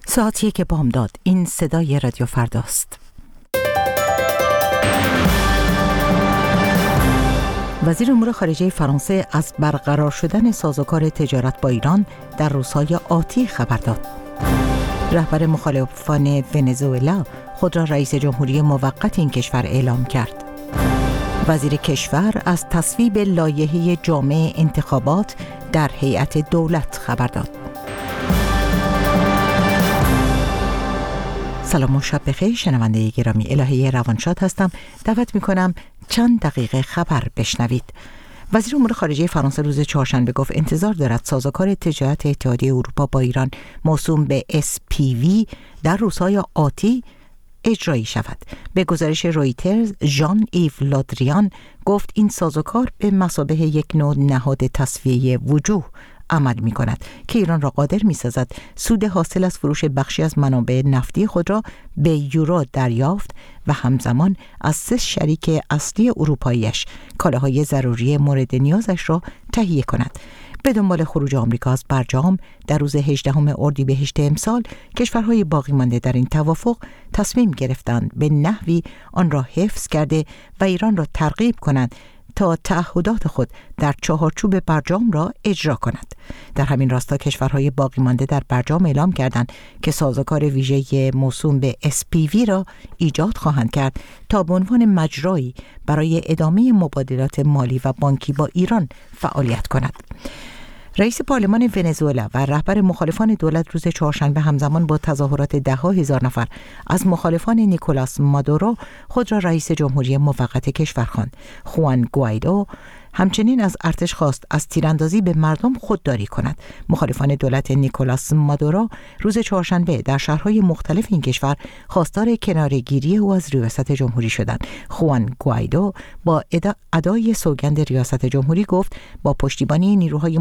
ساعت 1 بامداد. این صدای رادیو فرداست. وزیر امور خارجه فرانسه از برقرار شدن سازوکار تجارت با ایران در روزهای آتی خبر داد. رهبر مخالفان ونزوئلا خود را رئیس جمهوری موقت این کشور اعلام کرد. وزیر کشور از تصویب لایحه جامع انتخابات در هیئت دولت خبر داد. سلام و شب بخیر شنونده گرامی، الهه روانشاد هستم. دعوت میکنم چند دقیقه خبر بشنوید. وزیر امور خارجه فرانسه روز چهارشنبه گفت انتظار دارد سازوکار تجارت اتحادیه اروپا با ایران موسوم به SPV در روزهای آتی اجرایی شود. به گزارش رویترز، ژان ایو لادریان گفت این سازوکار به مثابه یک نوع نهاد تسویه وجوه عمل می کند که ایران را قادر می سازد سود حاصل از فروش بخشی از منابع نفتی خود را به یورو دریافت و همزمان از 3 شریک اصلی اروپاییش کالاهای ضروری مورد نیازش را تهیه کند. به دنبال خروج آمریکا از برجام در روز 18 اردیبهشت امسال، کشورهای باقی مانده در این توافق تصمیم گرفتند به نحوی آن را حفظ کرده و ایران را ترغیب کنند تا تعهدات خود در چهارچوب برجام را اجرا کند. در همین راستا کشورهای باقی مانده در برجام اعلام کردند که سازوکار ویژه موسوم به SPV را ایجاد خواهند کرد تا به عنوان مجرایی برای ادامه مبادلات مالی و بانکی با ایران فعالیت کند. رئیس پارلمان ونزوئلا و رهبر مخالفان دولت روز چهارشنبه همزمان با تظاهرات 10,000 نفر از مخالفان نیکولاس مادورو خود را رئیس جمهوری موقت کشور خواند. خوان گوایدو همچنین از ارتش خواست از تیراندازی به مردم خودداری کند. مخالفان دولت نیکولاس مادورو روز چهارشنبه در شهرهای مختلف این کشور خواستار کناره‌گیری او از ریاست جمهوری شدند. خوان گوایدو با ادای سوگند ریاست جمهوری گفت با پشتیبانی نیروهای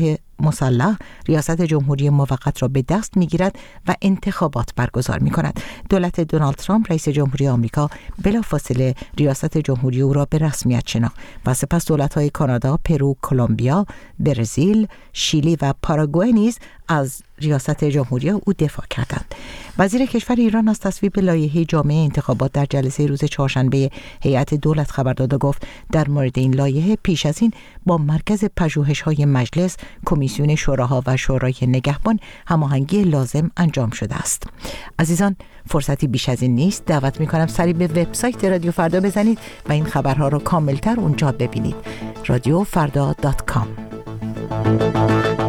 مسلح ریاست جمهوری موقت را به دست می‌گیرد و انتخابات برگزار می‌کند. دولت دونالد ترامپ رئیس جمهوری آمریکا بلافاصله ریاست جمهوری او را به رسمیت شناخت و سپس دولت‌های کانادا، پرو، کلمبیا، برزیل، شیلی و پاراگوئه نیز از ریاست جمهوری او دفاع کردند. وزیر کشور ایران از تصویب لایحه جامع انتخابات در جلسه روز چهارشنبه هیئت دولت خبر داد و گفت در مورد این لایحه پیش از این با مرکز پژوهش‌های مجلس، کمیسیون شوراها و شورای نگهبان هماهنگی لازم انجام شده است. عزیزان، فرصتی بیش از این نیست. دعوت می‌کنم سری به وبسایت رادیو فردا بزنید و این خبرها را کاملتر اونجا ببینید. radiofrda.com